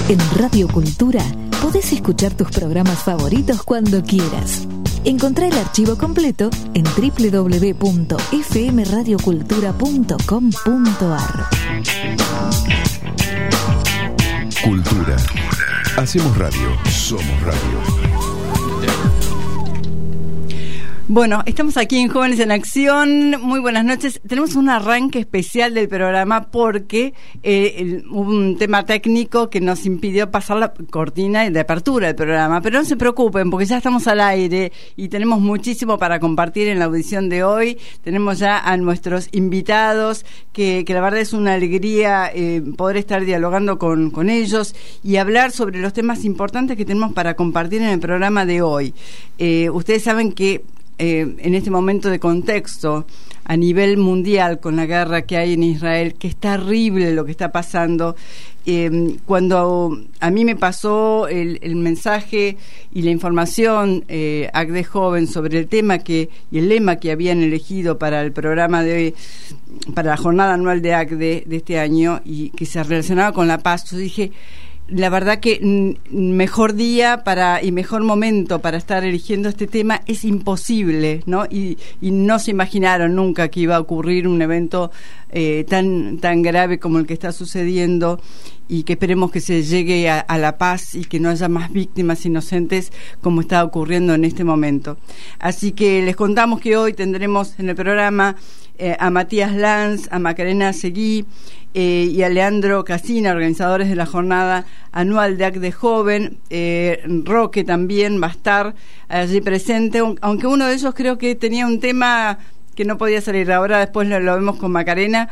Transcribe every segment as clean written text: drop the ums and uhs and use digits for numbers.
En Radio Cultura podés escuchar tus programas favoritos cuando quieras. Encontrá el archivo completo en www.fmradiocultura.com.ar. Cultura. Hacemos radio. Somos radio. Bueno, estamos aquí en Jóvenes en Acción. Muy buenas noches. Tenemos un arranque especial del programa porque hubo un tema técnico que nos impidió pasar la cortina de apertura del programa. Pero no se preocupen porque ya estamos al aire y tenemos muchísimo para compartir en la audición de hoy. Tenemos ya a nuestros invitados que la verdad es una alegría poder estar dialogando con ellos y hablar sobre los temas importantes que tenemos para compartir en el programa de hoy. Ustedes saben que en este momento de contexto a nivel mundial con la guerra que hay en Israel, que es terrible lo que está pasando, cuando a mí me pasó el mensaje y la información ACDE Joven sobre el tema y el lema que habían elegido para el programa para la jornada anual de ACDE de este año y que se relacionaba con la paz, yo dije, la verdad que mejor día y mejor momento para estar eligiendo este tema es imposible, ¿no? Y no se imaginaron nunca que iba a ocurrir un evento tan grave como el que está sucediendo y que esperemos que se llegue a la paz y que no haya más víctimas inocentes como está ocurriendo en este momento. Así que les contamos que hoy tendremos en el programa a Matías Lanz, a Macarena Seguí y a Leandro Casina, organizadores de la jornada anual de ACDE Joven. Roque también va a estar allí presente, aunque uno de ellos creo que tenía un tema que no podía salir. Ahora después lo vemos con Macarena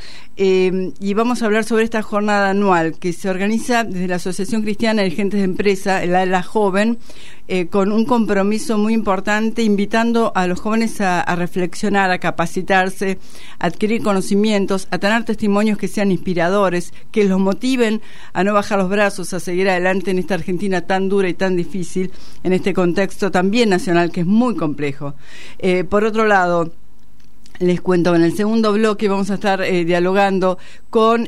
y vamos a hablar sobre esta jornada anual que se organiza desde la Asociación Cristiana de Dirigentes de Empresa, el ALA Joven, con un compromiso muy importante, invitando a los jóvenes a reflexionar, a capacitarse, a adquirir conocimientos, a tener testimonios que sean inspiradores, que los motiven a no bajar los brazos, a seguir adelante en esta Argentina tan dura y tan difícil, en este contexto también nacional que es muy complejo. Por otro lado, les cuento, en el segundo bloque vamos a estar dialogando con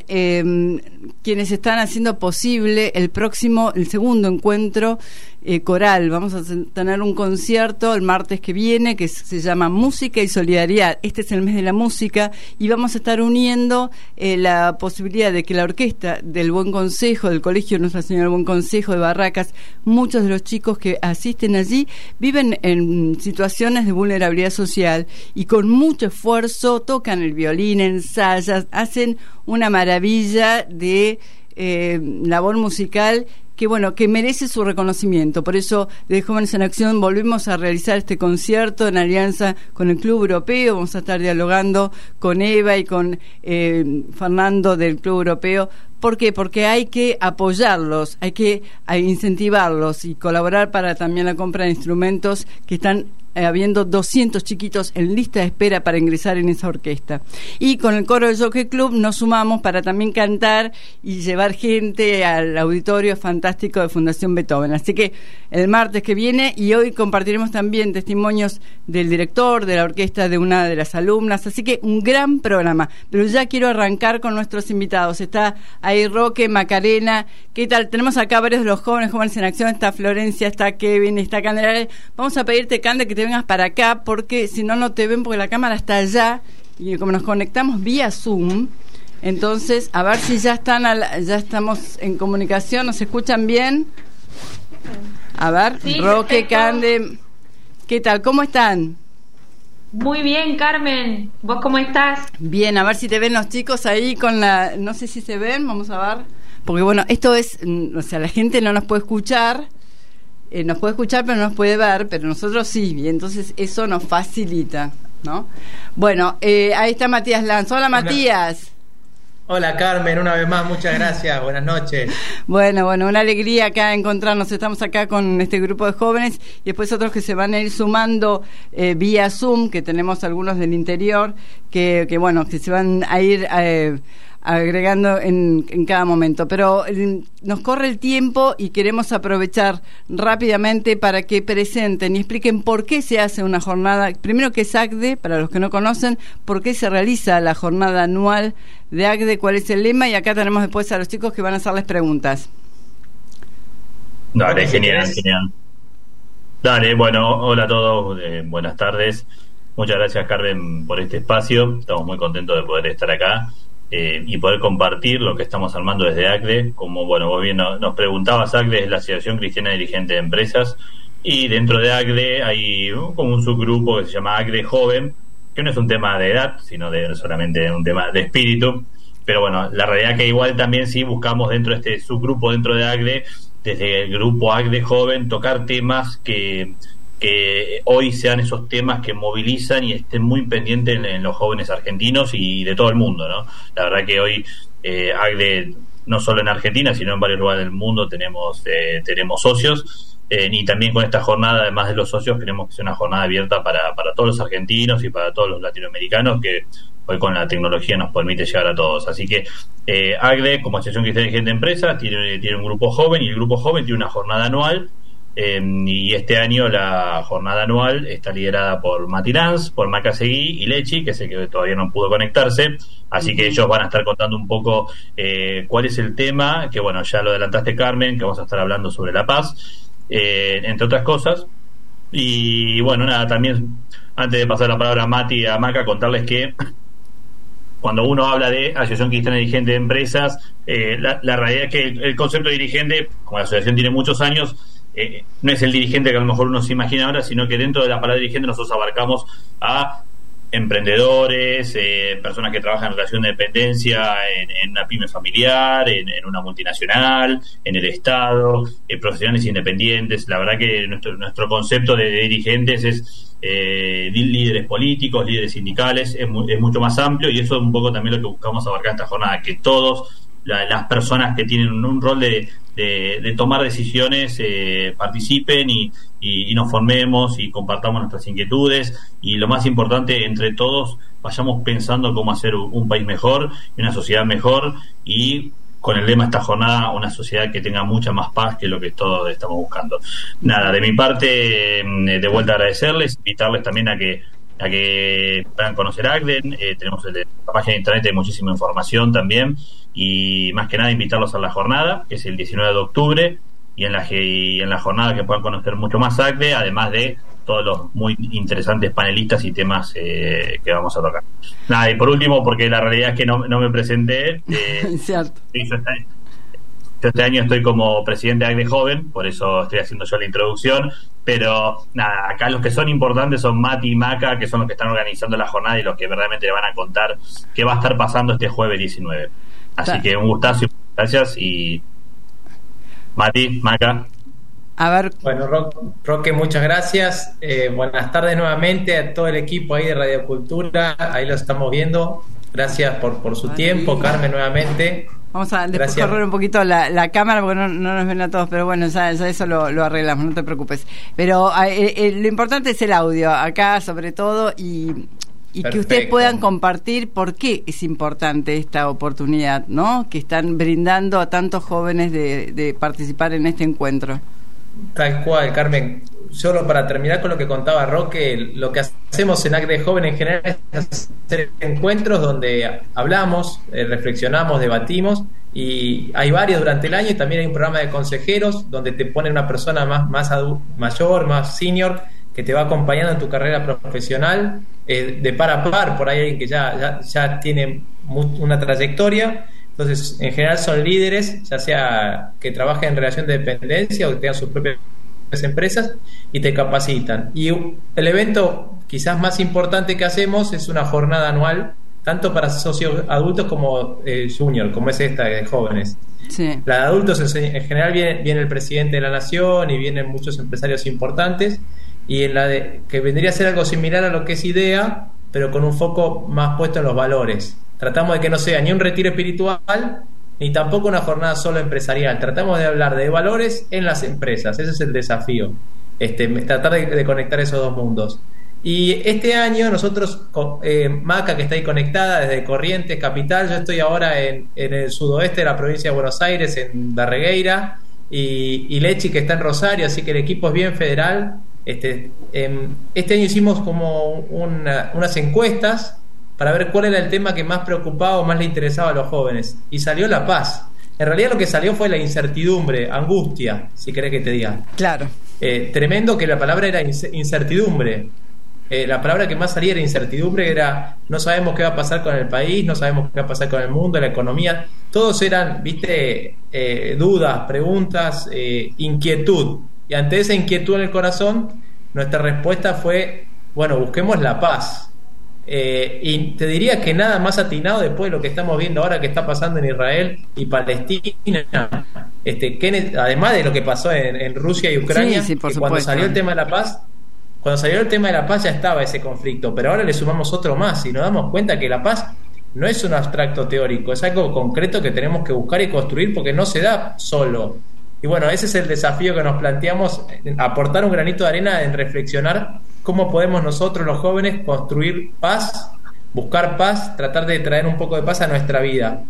quienes están haciendo posible el segundo encuentro coral. Vamos a tener un concierto el martes que viene que se llama Música y Solidaridad. Este es el mes de la música y vamos a estar uniendo la posibilidad de que la orquesta del Buen Consejo, del Colegio Nuestra Señora del Buen Consejo de Barracas, muchos de los chicos que asisten allí viven en situaciones de vulnerabilidad social y con mucho esfuerzo tocan el violín, ensayan, hacen una maravilla de labor musical que merece su reconocimiento. Por eso, desde Jóvenes en Acción volvemos a realizar este concierto en alianza con el Club Europeo. Vamos a estar dialogando con Eva y con Fernando del Club Europeo. ¿Por qué? Porque hay que apoyarlos, hay que incentivarlos y colaborar para también la compra de instrumentos que están habiendo 200 chiquitos en lista de espera para ingresar en esa orquesta. Y con el coro del Jockey Club nos sumamos para también cantar y llevar gente al auditorio fantástico de Fundación Beethoven. Así que el martes que viene, y hoy compartiremos también testimonios del director, de la orquesta, de una de las alumnas. Así que un gran programa. Pero ya quiero arrancar con nuestros invitados. Está ahí Roque, Macarena. ¿Qué tal? Tenemos acá varios de los jóvenes en acción. Está Florencia, está Kevin, está Candelaria. Vamos a pedirte, Cande, que te vengas para acá porque si no te ven porque la cámara está allá y como nos conectamos vía Zoom, entonces a ver si ya estamos en comunicación. ¿Nos escuchan bien? A ver, sí, Roque, perfecto. Cande, ¿qué tal? ¿Cómo están? Muy bien, Carmen. ¿Vos cómo estás? Bien, a ver si te ven los chicos ahí con no sé si se ven, vamos a ver, porque bueno, esto es, o sea, la gente no nos puede escuchar. Nos puede escuchar pero no nos puede ver, pero nosotros sí, y entonces eso nos facilita, ¿no? Bueno, ahí está Matías Lanz. Hola, Matías. Hola, Carmen, una vez más, muchas gracias, buenas noches. Bueno, una alegría acá encontrarnos. Estamos acá con este grupo de jóvenes y después otros que se van a ir sumando vía Zoom, que tenemos algunos del interior que se van a ir agregando en cada momento, pero nos corre el tiempo y queremos aprovechar rápidamente para que presenten y expliquen por qué se hace una jornada, primero que es ACDE, para los que no conocen, por qué se realiza la jornada anual de ACDE, cuál es el lema, y acá tenemos después a los chicos que van a hacerles preguntas. Dale, genial. Dale, bueno, hola a todos, buenas tardes. Muchas gracias, Carmen, por este espacio. Estamos muy contentos de poder estar acá y poder compartir lo que estamos armando desde ACDE. Como, bueno, vos bien nos preguntabas, ACDE es la Asociación Cristiana Dirigente de Empresas, y dentro de ACDE hay como un subgrupo que se llama ACDE Joven, que no es un tema de edad, sino solamente un tema de espíritu. Pero bueno, la realidad que igual también sí buscamos dentro de este subgrupo, dentro de ACDE, desde el grupo ACDE Joven, tocar temas que hoy sean esos temas que movilizan y estén muy pendientes en los jóvenes argentinos y de todo el mundo, ¿no? La verdad que hoy ACDE, no solo en Argentina, sino en varios lugares del mundo, tenemos socios, y también con esta jornada, además de los socios, queremos que sea una jornada abierta para todos los argentinos y para todos los latinoamericanos, que hoy con la tecnología nos permite llegar a todos. Así que ACDE, como Asociación Cristiana Dirigente de Empresas, tiene un grupo joven, y el grupo joven tiene una jornada anual, y este año la jornada anual está liderada por Mati Lanz, por Maca Seguí y Lechi, que sé que todavía no pudo conectarse, así que ellos van a estar contando un poco cuál es el tema, que bueno, ya lo adelantaste, Carmen, que vamos a estar hablando sobre la paz, entre otras cosas. Y bueno, nada, también antes de pasar la palabra a Mati y a Maca, contarles que cuando uno habla de Asociación Cristiana Dirigente de Empresas, la realidad es que el concepto de dirigente, como la asociación tiene muchos años, no es el dirigente que a lo mejor uno se imagina ahora, sino que dentro de la palabra dirigente nosotros abarcamos a emprendedores, personas que trabajan en relación de dependencia en una pyme familiar, en una multinacional, en el Estado, profesionales independientes. La verdad que nuestro concepto de dirigentes es líderes políticos, líderes sindicales, es mucho más amplio, y eso es un poco también lo que buscamos abarcar esta jornada, que todos las personas que tienen un rol de tomar decisiones participen y nos formemos y compartamos nuestras inquietudes, y lo más importante, entre todos vayamos pensando cómo hacer un país mejor y una sociedad mejor, y con el lema de esta jornada, una sociedad que tenga mucha más paz, que lo que todos estamos buscando. Nada, de mi parte, de vuelta agradecerles, invitarles también a que puedan conocer ACDE. Tenemos la página de internet, hay muchísima información también, y más que nada invitarlos a la jornada, que es el 19 de octubre, y en la jornada que puedan conocer mucho más ACDE, además de todos los muy interesantes panelistas y temas que vamos a tocar. Nada, y por último, porque la realidad es que no me presenté, cierto. Yo este año estoy como presidente de ACDE Joven, por eso estoy haciendo yo la introducción, pero nada, acá los que son importantes son Mati y Maca, que son los que están organizando la jornada y los que verdaderamente le van a contar qué va a estar pasando este jueves 19. Así que un gustazo y gracias. Y Mati, Maca. A ver. Bueno, Roque, muchas gracias. Buenas tardes nuevamente a todo el equipo ahí de Radio Cultura. Ahí lo estamos viendo. Gracias por su tiempo. Carmen, nuevamente. Vamos a después correr un poquito la cámara, porque no nos ven a todos, pero bueno, ya eso lo arreglamos, no te preocupes. Pero lo importante es el audio acá, sobre todo, y que ustedes puedan compartir por qué es importante esta oportunidad, ¿no?, que están brindando a tantos jóvenes de participar en este encuentro. Tal cual, Carmen. Solo para terminar con lo que contaba Roque, lo que hacemos en ACDE Joven en general es hacer encuentros donde hablamos, reflexionamos, debatimos, y hay varios durante el año, y también hay un programa de consejeros donde te ponen una persona más mayor, más senior, que te va acompañando en tu carrera profesional, de par a par. Por ahí alguien que ya tiene una trayectoria. Entonces, en general son líderes, ya sea que trabajen en relación de dependencia o que tengan sus propias empresas, y te capacitan. Y el evento quizás más importante que hacemos es una jornada anual, tanto para socios adultos como junior, como es esta de jóvenes. Sí. La de adultos, en general viene el presidente de la nación y vienen muchos empresarios importantes, y en la que vendría a ser algo similar a lo que es IDEA, pero con un foco más puesto en los valores. Tratamos de que no sea ni un retiro espiritual ni tampoco una jornada solo empresarial. Tratamos de hablar de valores en las empresas. Ese es el desafío, tratar de conectar esos dos mundos. Y este año nosotros, Maca, que está ahí conectada desde Corrientes Capital, yo estoy ahora en el sudoeste de la provincia de Buenos Aires, en Darregueira, y Lechi, que está en Rosario, así que el equipo es bien federal. Este año hicimos como unas encuestas para ver cuál era el tema que más preocupaba o más le interesaba a los jóvenes, y salió la paz. En realidad lo que salió fue la incertidumbre, angustia, si querés que te diga. Claro. Tremendo que la palabra era incertidumbre. La palabra que más salía era incertidumbre, era no sabemos qué va a pasar con el país, no sabemos qué va a pasar con el mundo, la economía. Todos eran, dudas, preguntas, inquietud. Y ante esa inquietud en el corazón, nuestra respuesta fue, bueno, busquemos la paz. Y te diría que nada más atinado después de lo que estamos viendo ahora que está pasando en Israel y Palestina, además de lo que pasó en Rusia y Ucrania, sí, por que cuando supuesto. salió el tema de la paz ya estaba ese conflicto, pero ahora le sumamos otro más y nos damos cuenta que la paz no es un abstracto teórico, es algo concreto que tenemos que buscar y construir porque no se da solo. Y bueno, ese es el desafío que nos planteamos, aportar un granito de arena en reflexionar cómo podemos nosotros los jóvenes construir paz, buscar paz, tratar de traer un poco de paz a nuestra vida.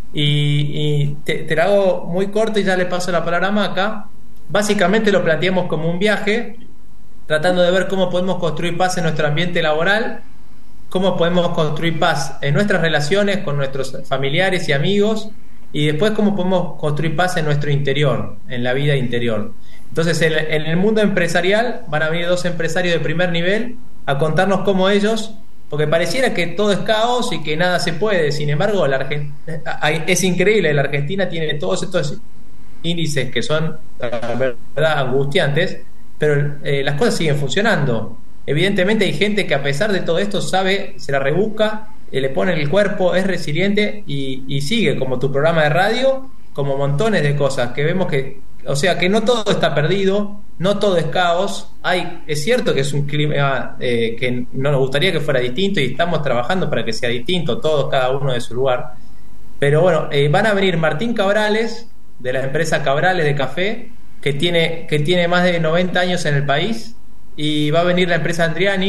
Y te la hago muy corto y ya le paso la palabra a Maca. Básicamente lo planteamos como un viaje, tratando de ver cómo podemos construir paz en nuestro ambiente laboral, cómo podemos construir paz en nuestras relaciones con nuestros familiares y amigos, y después cómo podemos construir paz en nuestro interior, en la vida interior. Entonces, en el mundo empresarial van a venir 2 empresarios de primer nivel a contarnos cómo ellos, porque pareciera que todo es caos y que nada se puede. Sin embargo, es increíble, la Argentina tiene todos estos índices que son, la verdad, angustiantes, pero las cosas siguen funcionando. Evidentemente hay gente que a pesar de todo esto sabe, se la rebusca, le pone el cuerpo, es resiliente y sigue, como tu programa de radio, como montones de cosas que vemos que, o sea, que no todo está perdido, no todo es caos. Es cierto que es un clima que no nos gustaría que fuera distinto y estamos trabajando para que sea distinto, todos, cada uno de su lugar. Pero bueno, van a venir Martín Cabrales, de la empresa Cabrales de Café, que tiene más de 90 años en el país, y va a venir la empresa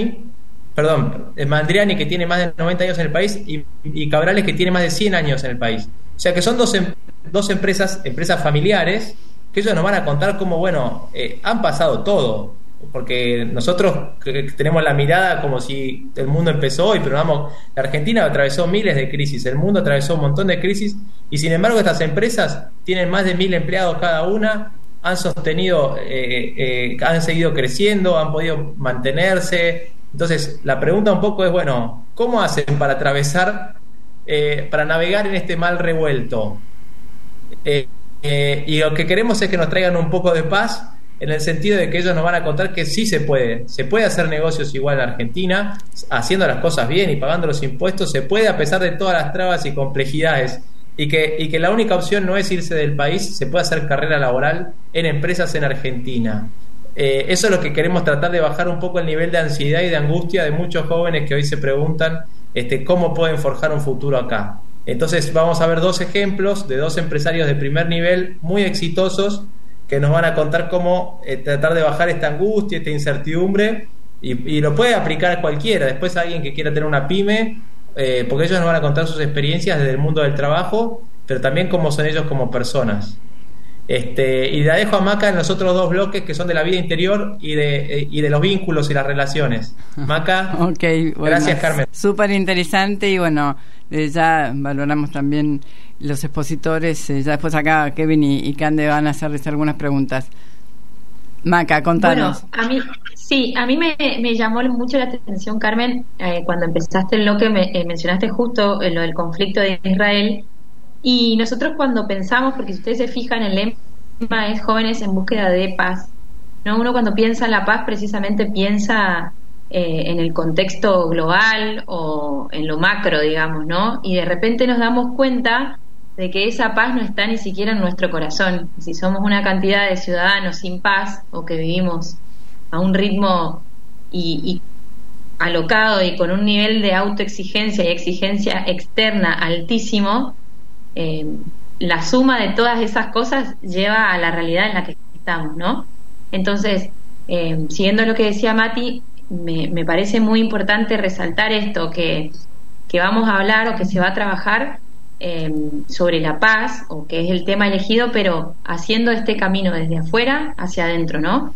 Mandriani, que tiene más de 90 años en el país, y Cabrales, que tiene más de 100 años en el país. O sea que son dos empresas familiares, que ellos nos van a contar cómo, bueno, han pasado todo, porque nosotros tenemos la mirada como si el mundo empezó hoy, pero vamos, la Argentina atravesó miles de crisis, el mundo atravesó un montón de crisis, y sin embargo estas empresas tienen más de 1.000 empleados cada una, han sostenido, han seguido creciendo, han podido mantenerse. Entonces la pregunta un poco es, bueno, ¿cómo hacen para atravesar, para navegar en este mar revuelto? Y lo que queremos es que nos traigan un poco de paz, en el sentido de que ellos nos van a contar que sí se puede hacer negocios igual en Argentina, haciendo las cosas bien y pagando los impuestos, se puede a pesar de todas las trabas y complejidades, y que la única opción no es irse del país, se puede hacer carrera laboral en empresas en Argentina. Eso es lo que queremos, tratar de bajar un poco el nivel de ansiedad y de angustia de muchos jóvenes que hoy se preguntan cómo pueden forjar un futuro acá. Entonces vamos a ver 2 ejemplos de 2 empresarios de primer nivel muy exitosos que nos van a contar cómo tratar de bajar esta angustia, esta incertidumbre, y lo puede aplicar cualquiera. Después alguien que quiera tener una pyme, porque ellos nos van a contar sus experiencias desde el mundo del trabajo, pero también cómo son ellos como personas. Y la dejo a Maca en los otros 2 bloques que son de la vida interior y de los vínculos y las relaciones. Maca, okay, bueno, gracias, Carmen. Súper interesante, y bueno, ya valoramos también los expositores. Ya después acá Kevin y Cande van a hacerles algunas preguntas. Maca, contanos. Bueno, a mí me llamó mucho la atención, Carmen, cuando empezaste el bloque mencionaste justo lo del conflicto de Israel. Y nosotros cuando pensamos, porque si ustedes se fijan, el lema es jóvenes en búsqueda de paz, ¿no? Uno cuando piensa en la paz precisamente piensa en el contexto global o en lo macro, digamos, ¿no? Y de repente nos damos cuenta de que esa paz no está ni siquiera en nuestro corazón. Si somos una cantidad de ciudadanos sin paz, o que vivimos a un ritmo y alocado y con un nivel de autoexigencia y exigencia externa altísimo, la suma de todas esas cosas lleva a la realidad en la que estamos, ¿no? Entonces, siguiendo lo que decía Mati, me parece muy importante resaltar esto, que vamos a hablar o que se va a trabajar sobre la paz, o que es el tema elegido, pero haciendo este camino desde afuera hacia adentro, ¿no?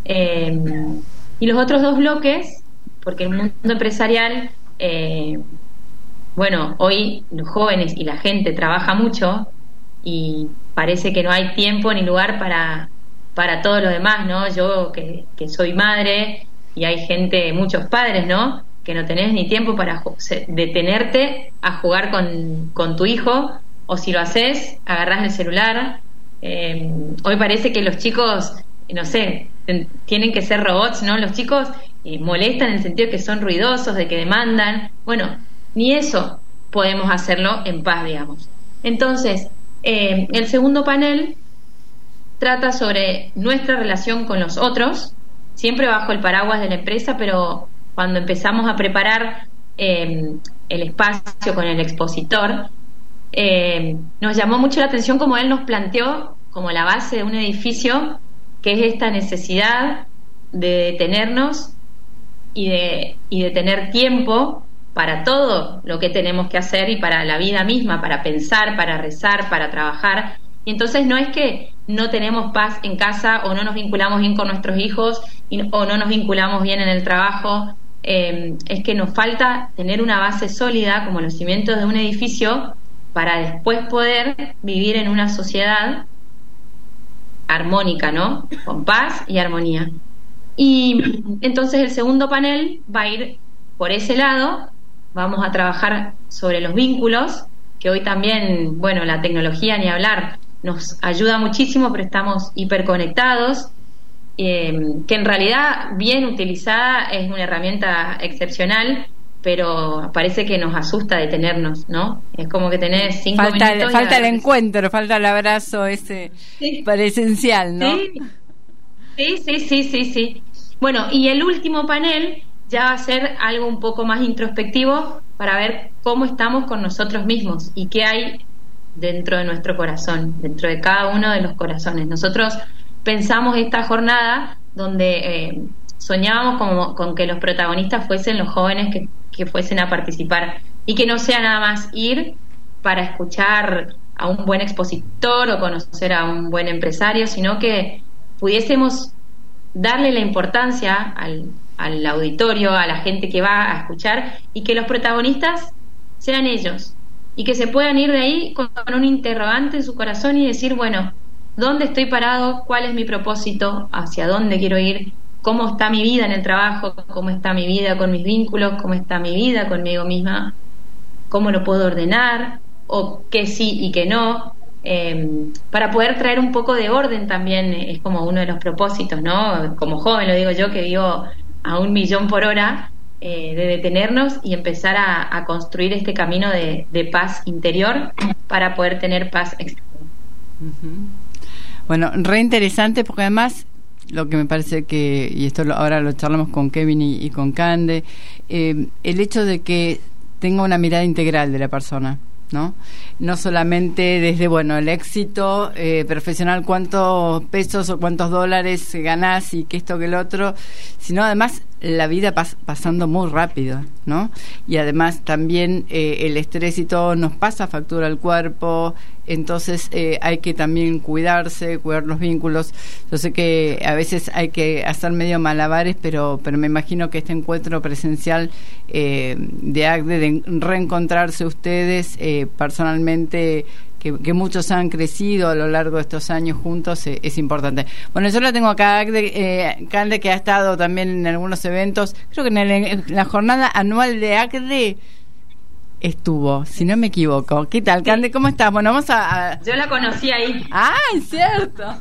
Y los otros 2 bloques, porque el mundo empresarial, bueno, hoy los jóvenes y la gente trabaja mucho, y parece que no hay tiempo ni lugar para todo lo demás, ¿no? Yo que soy madre, y hay gente, muchos padres, ¿no?, que no tenés ni tiempo para detenerte a jugar con tu hijo, o si lo haces, agarrás el celular. Hoy parece que los chicos, no sé, tienen que ser robots, ¿no? Los chicos molestan en el sentido de que son ruidosos, de que demandan. Bueno, ni eso podemos hacerlo en paz, digamos. Entonces, el segundo panel trata sobre nuestra relación con los otros, siempre bajo el paraguas de la empresa, pero cuando empezamos a preparar el espacio con el expositor, nos llamó mucho la atención como él nos planteó como la base de un edificio, que es esta necesidad de detenernos y de tener tiempo para todo lo que tenemos que hacer y para la vida misma, para pensar, para rezar, para trabajar. Y entonces no es que no tenemos paz en casa o no nos vinculamos bien con nuestros hijos o no nos vinculamos bien en el trabajo, es que nos falta tener una base sólida como los cimientos de un edificio para después poder vivir en una sociedad armónica, ¿no? Con paz y armonía. Y entonces el segundo panel va a ir por ese lado. Vamos a trabajar sobre los vínculos, que hoy también, bueno, la tecnología ni hablar nos ayuda muchísimo, pero estamos hiperconectados, que en realidad bien utilizada es una herramienta excepcional, pero parece que nos asusta detenernos, ¿no? Es como que tenés 5 minutos. Falta el encuentro, falta el abrazo ese, sí, presencial, ¿no? Sí. Bueno, y el último panel ya va a ser algo un poco más introspectivo para ver cómo estamos con nosotros mismos y qué hay dentro de nuestro corazón, dentro de cada uno de los corazones. Nosotros pensamos esta jornada donde soñábamos con que los protagonistas fuesen los jóvenes que fuesen a participar, y que no sea nada más ir para escuchar a un buen expositor o conocer a un buen empresario, sino que pudiésemos darle la importancia al auditorio, a la gente que va a escuchar, y que los protagonistas sean ellos, y que se puedan ir de ahí con un interrogante en su corazón y decir, bueno, ¿dónde estoy parado? ¿Cuál es mi propósito? ¿Hacia dónde quiero ir? ¿Cómo está mi vida en el trabajo? ¿Cómo está mi vida con mis vínculos? ¿Cómo está mi vida conmigo misma? ¿Cómo lo puedo ordenar? ¿O qué sí y qué no? Para poder traer un poco de orden también, es como uno de los propósitos, ¿no? Como joven, lo digo yo, que vivo a 1.000.000 por hora, de detenernos y empezar a construir este camino de paz interior para poder tener paz exterior. Uh-huh. Bueno, re interesante, porque además lo que me parece que, y esto ahora lo charlamos con Kevin y con Cande, el hecho de que tenga una mirada integral de la persona, ¿no? No solamente desde, bueno, el éxito profesional, cuántos pesos o cuántos dólares ganás y que esto que el otro, sino además la vida pasando muy rápido, ¿no? Y además también el estrés y todo nos pasa factura al cuerpo, entonces hay que también cuidarse, cuidar los vínculos. Yo sé que a veces hay que hacer medio malabares, pero me imagino que este encuentro presencial de ACDE, de reencontrarse ustedes personalmente, que muchos han crecido a lo largo de estos años juntos, es importante. Bueno, yo la tengo acá, Cande, que ha estado también en algunos eventos, creo que en la jornada anual de ACDE estuvo, si no me equivoco. ¿Qué tal, Cande? ¿Cómo estás? Bueno, vamos a... Yo la conocí ahí. ¡Ah, es cierto!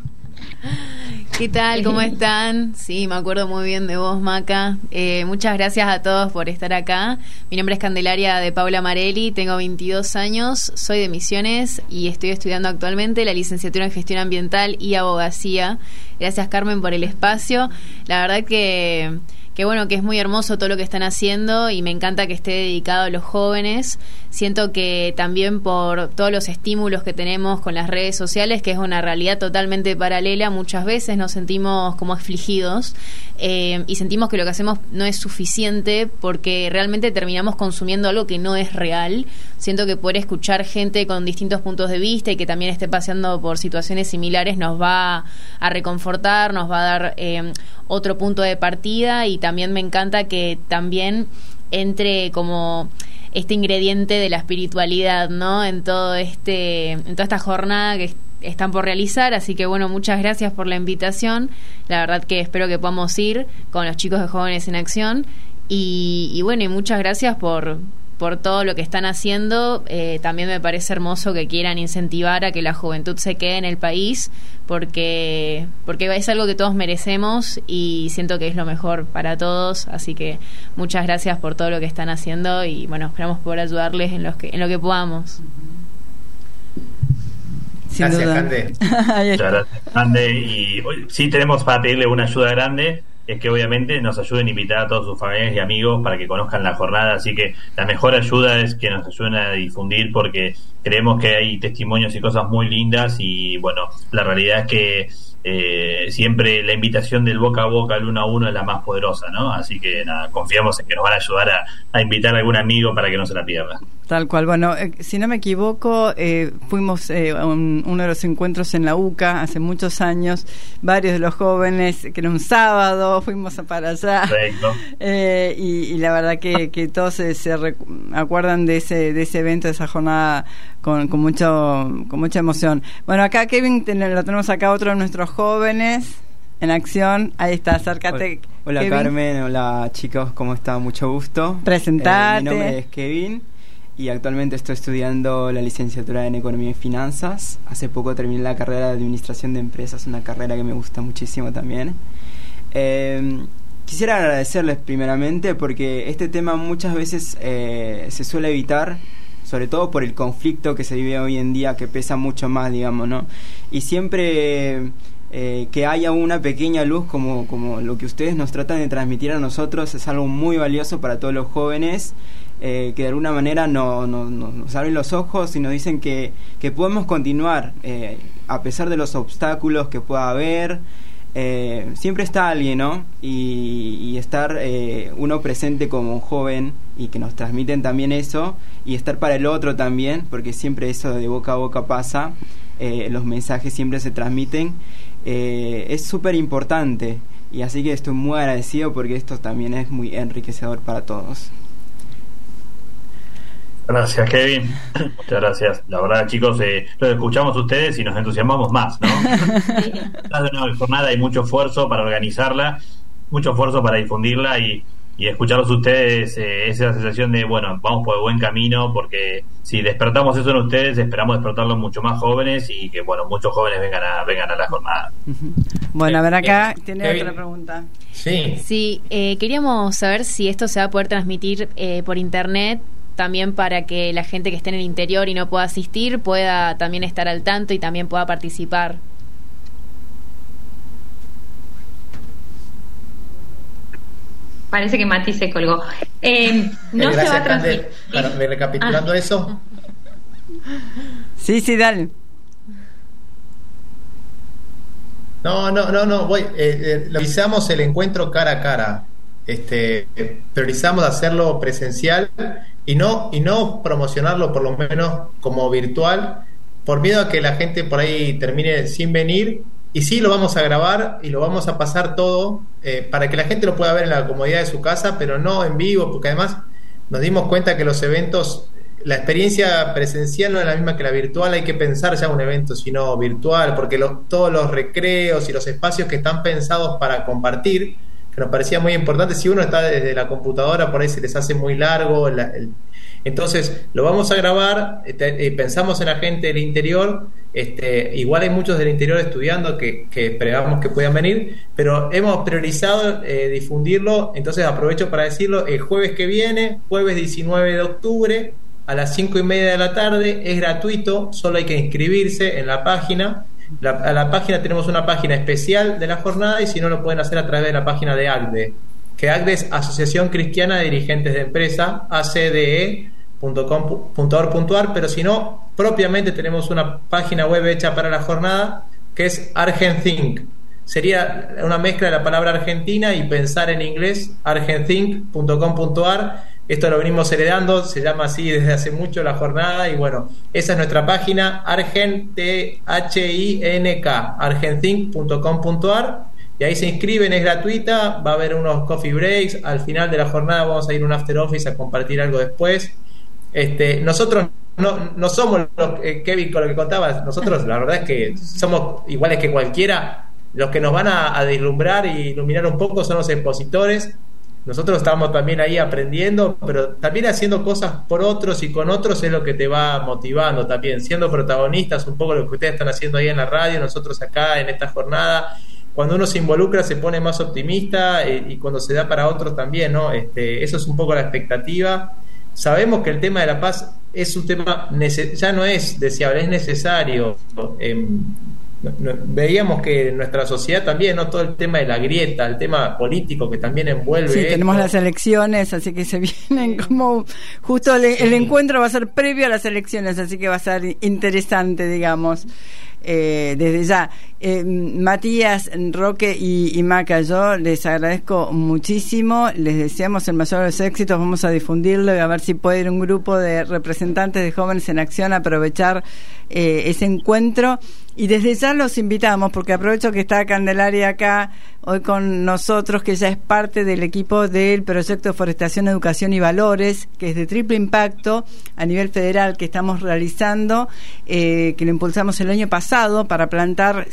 ¿Qué tal? ¿Cómo están? Sí, me acuerdo muy bien de vos, Maca. Muchas gracias a todos por estar acá. Mi nombre es Candelaria de Paula Marelli, tengo 22 años, soy de Misiones y estoy estudiando actualmente la licenciatura en Gestión Ambiental y Abogacía. Gracias, Carmen, por el espacio. La verdad que bueno, que es muy hermoso todo lo que están haciendo y me encanta que esté dedicado a los jóvenes. Siento que también por todos los estímulos que tenemos con las redes sociales, que es una realidad totalmente paralela, muchas veces nos sentimos como afligidos y sentimos que lo que hacemos no es suficiente porque realmente terminamos consumiendo algo que no es real. Siento que poder escuchar gente con distintos puntos de vista y que también esté pasando por situaciones similares nos va a reconfortar, nos va a dar otro punto de partida, y también me encanta que también entre como este ingrediente de la espiritualidad, ¿no? En toda esta jornada que están por realizar, así que bueno, muchas gracias por la invitación. La verdad que espero que podamos ir con los chicos de Jóvenes en Acción y bueno, y muchas gracias por todo lo que están haciendo. También me parece hermoso que quieran incentivar a que la juventud se quede en el país, porque es algo que todos merecemos y siento que es lo mejor para todos, así que muchas gracias por todo lo que están haciendo y bueno, esperamos poder ayudarles en lo que podamos. Sin Gracias, duda. Cande. Muchas gracias, Cande. Y hoy sí tenemos para pedirle una ayuda grande, es que obviamente nos ayuden a invitar a todos sus familiares y amigos para que conozcan la jornada, así que la mejor ayuda es que nos ayuden a difundir, porque creemos que hay testimonios y cosas muy lindas y bueno, la realidad es que siempre la invitación del boca a boca, el 1 a 1 es la más poderosa, ¿no? Así que nada, confiamos en que nos van a ayudar a invitar a algún amigo para que no se la pierda. Tal cual. Bueno, si no me equivoco, fuimos a uno de los encuentros en la UCA hace muchos años, varios de los jóvenes, que era un sábado, fuimos para allá. Perfecto. Y la verdad que todos se acuerdan de ese evento, de esa jornada con mucha emoción. Bueno, acá Kevin lo tenemos acá, otro de nuestros jóvenes en acción. Ahí está, acércate. Hola Kevin. Carmen, hola chicos, ¿cómo están? Mucho gusto. Presentate. Mi nombre es Kevin y actualmente estoy estudiando la licenciatura en Economía y Finanzas. Hace poco terminé la carrera de Administración de Empresas, una carrera que me gusta muchísimo también. Quisiera agradecerles primeramente porque este tema muchas veces se suele evitar, sobre todo por el conflicto que se vive hoy en día, que pesa mucho más, digamos, ¿no? Y siempre que haya una pequeña luz como lo que ustedes nos tratan de transmitir a nosotros es algo muy valioso para todos los jóvenes, que de alguna manera nos abren los ojos y nos dicen que podemos continuar a pesar de los obstáculos que pueda haber. Siempre está alguien, ¿no? Y estar uno presente como joven y que nos transmiten también eso, y estar para el otro también, porque siempre eso de boca a boca pasa, los mensajes siempre se transmiten, es súper importante, y así que estoy muy agradecido porque esto también es muy enriquecedor para todos. Gracias, Kevin. Muchas gracias. La verdad, chicos, los escuchamos ustedes y nos entusiasmamos más, ¿no? Detrás de una jornada hay mucho esfuerzo para organizarla, mucho esfuerzo para difundirla y escucharlos ustedes, esa sensación de, bueno, vamos por el buen camino, porque si despertamos eso en ustedes, esperamos despertarlos mucho más jóvenes y que, bueno, muchos jóvenes vengan a la jornada. Bueno, a ver, acá tiene Kevin. otra pregunta. Sí, queríamos saber si esto se va a poder transmitir por internet, también para que la gente que esté en el interior y no pueda asistir pueda también estar al tanto y también pueda participar. Parece que Mati se colgó. No se va a transmitir. Recapitulando eso. Sí, dale. No, priorizamos el encuentro cara a cara. Priorizamos hacerlo presencial y no promocionarlo por lo menos como virtual, por miedo a que la gente por ahí termine sin venir. Y sí, lo vamos a grabar y lo vamos a pasar todo para que la gente lo pueda ver en la comodidad de su casa, pero no en vivo, porque además nos dimos cuenta que los eventos, la experiencia presencial no es la misma que la virtual. Hay que pensar ya un evento sino virtual, porque todos los recreos y los espacios que están pensados para compartir, que nos parecía muy importante, si uno está desde la computadora por ahí se les hace muy largo entonces lo vamos a grabar. Pensamos en la gente del interior, igual hay muchos del interior estudiando que esperamos que puedan venir, pero hemos priorizado difundirlo. Entonces aprovecho para decirlo: el jueves que viene, jueves 19 de octubre a las 5:30 de la tarde, es gratuito, solo hay que inscribirse en la página. A la página tenemos una página especial de la jornada, y si no, lo pueden hacer a través de la página de ACDE, que ACDE es Asociación Cristiana de Dirigentes de Empresa, acde.com.ar, pero si no, propiamente tenemos una página web hecha para la jornada, que es ArgentThink. Sería una mezcla de la palabra Argentina y pensar en inglés, argenthink.com.ar. Esto lo venimos heredando, se llama así desde hace mucho la jornada, y bueno, esa es nuestra página, argenthink, argenthink.com.ar, y ahí se inscriben, es gratuita, va a haber unos coffee breaks, al final de la jornada vamos a ir a un after office a compartir algo después, Nosotros no somos los, Kevin, con lo que contabas, nosotros la verdad es que somos iguales que cualquiera. Los que nos van a deslumbrar y iluminar un poco son los expositores. Nosotros estamos también ahí aprendiendo, pero también haciendo cosas por otros y con otros es lo que te va motivando también, siendo protagonistas, un poco lo que ustedes están haciendo ahí en la radio, nosotros acá en esta jornada. Cuando uno se involucra se pone más optimista, y cuando se da para otros también, ¿no? Eso es un poco la expectativa. Sabemos que el tema de la paz es un tema, ya no es deseable, es necesario. Veíamos que en nuestra sociedad también, ¿no? Todo el tema de la grieta, el tema político que también envuelve. Sí, tenemos las elecciones, así que se vienen como justo el encuentro va a ser previo a las elecciones, así que va a ser interesante, digamos. Desde ya, Matías, Roque y Maca, yo les agradezco muchísimo, les deseamos el mayor de los éxitos, vamos a difundirlo y a ver si puede ir un grupo de representantes de Jóvenes en Acción a aprovechar ese encuentro. Y desde ya los invitamos, porque aprovecho que está Candelaria acá hoy con nosotros, que ya es parte del equipo del proyecto de Forestación, Educación y Valores, que es de triple impacto a nivel federal, que estamos realizando, que lo impulsamos el año pasado para plantar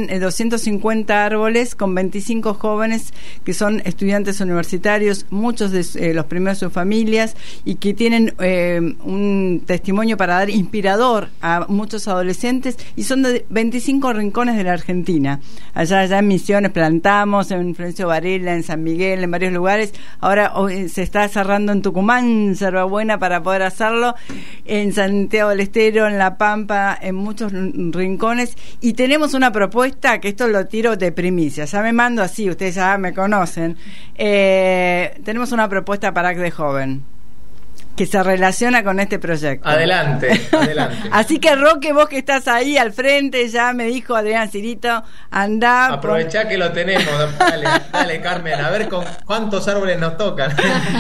250 árboles con 25 jóvenes que son estudiantes universitarios, muchos de los primeros de sus familias, y que tienen un testimonio para dar inspirador a muchos adolescentes, y son de 25 rincones de la Argentina. Allá en Misiones plantamos, en Florencio Varela, en San Miguel, en varios lugares. Ahora se está cerrando en Tucumán, Yerbabuena, para poder hacerlo, en Santiago del Estero, en La Pampa, en muchos rincones. Y tenemos una propuesta, que esto lo tiro de primicia, ya me mando así, ustedes ya me conocen. Tenemos una propuesta para ACDE Joven que se relaciona con este proyecto. Adelante. Así que, Roque, vos que estás ahí al frente, ya me dijo Adrián Cirito, andá. Aprovechá que lo tenemos. Dale, Carmen, a ver con cuántos árboles nos tocan.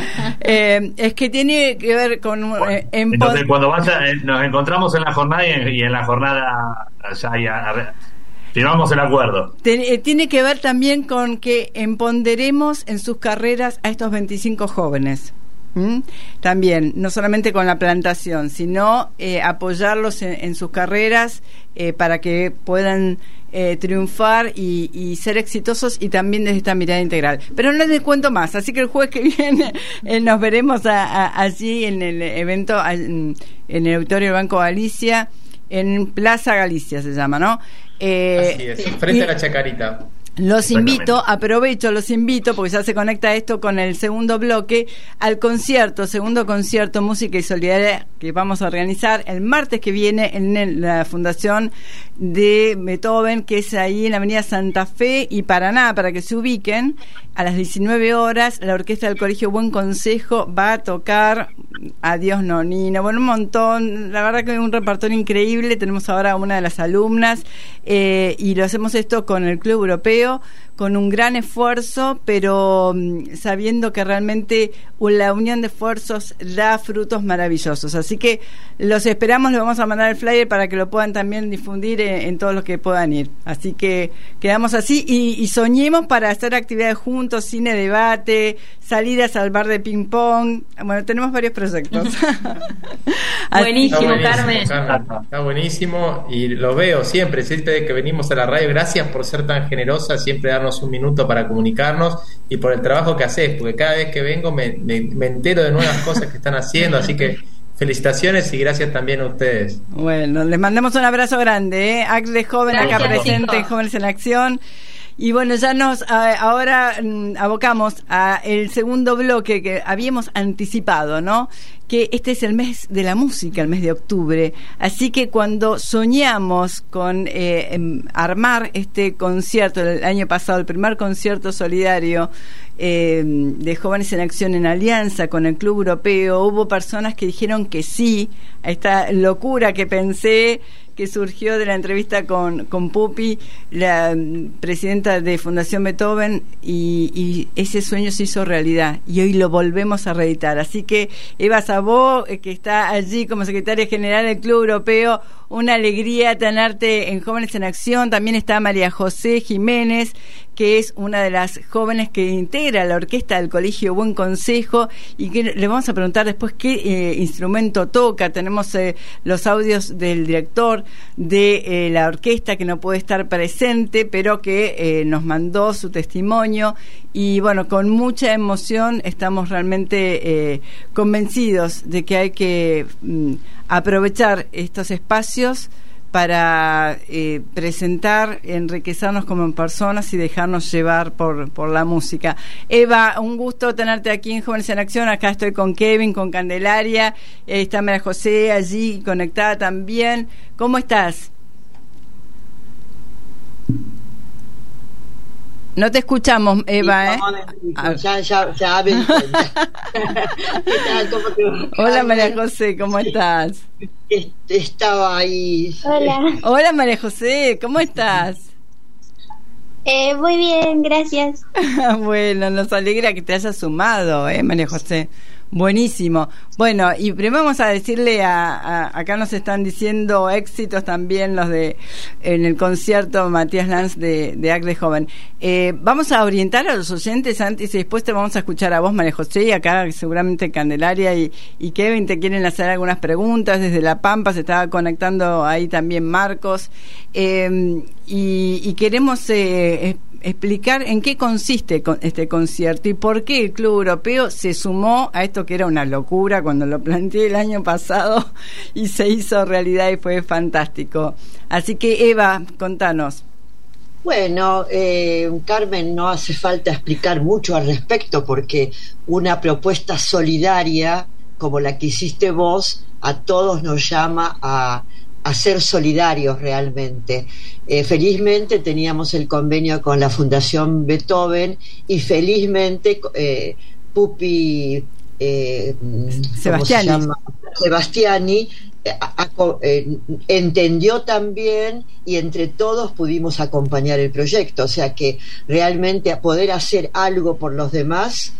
Es que tiene que ver con... entonces, cuando nos encontramos en la jornada y en la jornada ya firmamos el acuerdo. Tiene que ver también con que empoderemos en sus carreras a estos 25 jóvenes. También, no solamente con la plantación, sino apoyarlos en sus carreras para que puedan triunfar y ser exitosos, y también desde esta mirada integral. Pero no les cuento más, así que el jueves que viene nos veremos allí en el evento, en el Auditorio del Banco Galicia, en Plaza Galicia se llama, ¿no? Así es, frente a la Chacarita. Los invito, los invito, porque ya se conecta esto con el segundo bloque, al segundo concierto Música y Solidaridad, que vamos a organizar el martes que viene en la Fundación de Beethoven, que es ahí en la Avenida Santa Fe y Paraná, para que se ubiquen. A las 19 horas, la orquesta del Colegio Buen Consejo va a tocar Adiós Nonino, bueno, un montón, la verdad que hay un repertorio increíble. Tenemos ahora a una de las alumnas, y lo hacemos esto con el Club Europeo, con un gran esfuerzo, pero sabiendo que realmente la unión de esfuerzos da frutos maravillosos. Así que los esperamos, les vamos a mandar el flyer para que lo puedan también difundir en todos los que puedan ir. Así que quedamos así y soñemos para hacer actividades juntos, cine, debate, salidas al bar de ping pong. Bueno, tenemos varios proyectos. Buenísimo, Carmen. Está buenísimo, y lo veo siempre que venimos a la radio. Gracias por ser tan generosa, siempre darnos un minuto para comunicarnos, y por el trabajo que haces, porque cada vez que vengo me entero de nuevas cosas que están haciendo, así que felicitaciones y gracias también a ustedes. Bueno, les mandamos un abrazo grande, ACDE Joven, gracias, acá presente en Jóvenes en Acción. Y bueno, ya nos ahora abocamos a el segundo bloque que habíamos anticipado, ¿no? Que este es el mes de la música, el mes de octubre. Así que cuando soñamos con armar este concierto, el año pasado, el primer concierto solidario de Jóvenes en Acción en alianza con el Club Europeo, hubo personas que dijeron que sí a esta locura que pensé, que surgió de la entrevista con Pupi, la presidenta de Fundación Beethoven, y ese sueño se hizo realidad y hoy lo volvemos a reeditar. Así que Eva Sabó, que está allí como secretaria general del Club Europeo, una alegría tenerte en Jóvenes en Acción. También está María José Jiménez, que es una de las jóvenes que integra la orquesta del Colegio Buen Consejo, y que le vamos a preguntar después qué instrumento toca. Tenemos los audios del director de la orquesta, que no puede estar presente, pero que nos mandó su testimonio, y bueno, con mucha emoción estamos realmente convencidos de que hay que aprovechar estos espacios para presentar, enriquecernos como personas y dejarnos llevar por la música. Eva, un gusto tenerte aquí en Jóvenes en Acción. Acá estoy con Kevin, con Candelaria, está María José allí conectada también. ¿Cómo estás? No te escuchamos, Eva, Ya me di cuenta. ¿Qué tal? ¿Cómo te va? Hola, María José, ¿cómo estás? Estaba ahí. Hola, María José, ¿cómo estás? Muy bien, gracias. Bueno, nos alegra que te hayas sumado, María José. Buenísimo. Bueno, y primero vamos a decirle acá nos están diciendo éxitos también los de en el concierto Matías Lanz de AC de Joven. Vamos a orientar a los oyentes antes y después te vamos a escuchar a vos, María José, y acá seguramente Candelaria y Kevin te quieren hacer algunas preguntas. Desde La Pampa se estaba conectando ahí también Marcos, y queremos explicar en qué consiste este concierto y por qué el Club Europeo se sumó a esto, que era una locura cuando lo planteé el año pasado y se hizo realidad y fue fantástico. Así que, Eva, contanos. Bueno, Carmen, no hace falta explicar mucho al respecto, porque una propuesta solidaria como la que hiciste vos a todos nos llama a ser solidarios realmente. Felizmente teníamos el convenio con la Fundación Beethoven y felizmente Pupi Sebastiani entendió también, y entre todos pudimos acompañar el proyecto. O sea que realmente a poder hacer algo por los demás,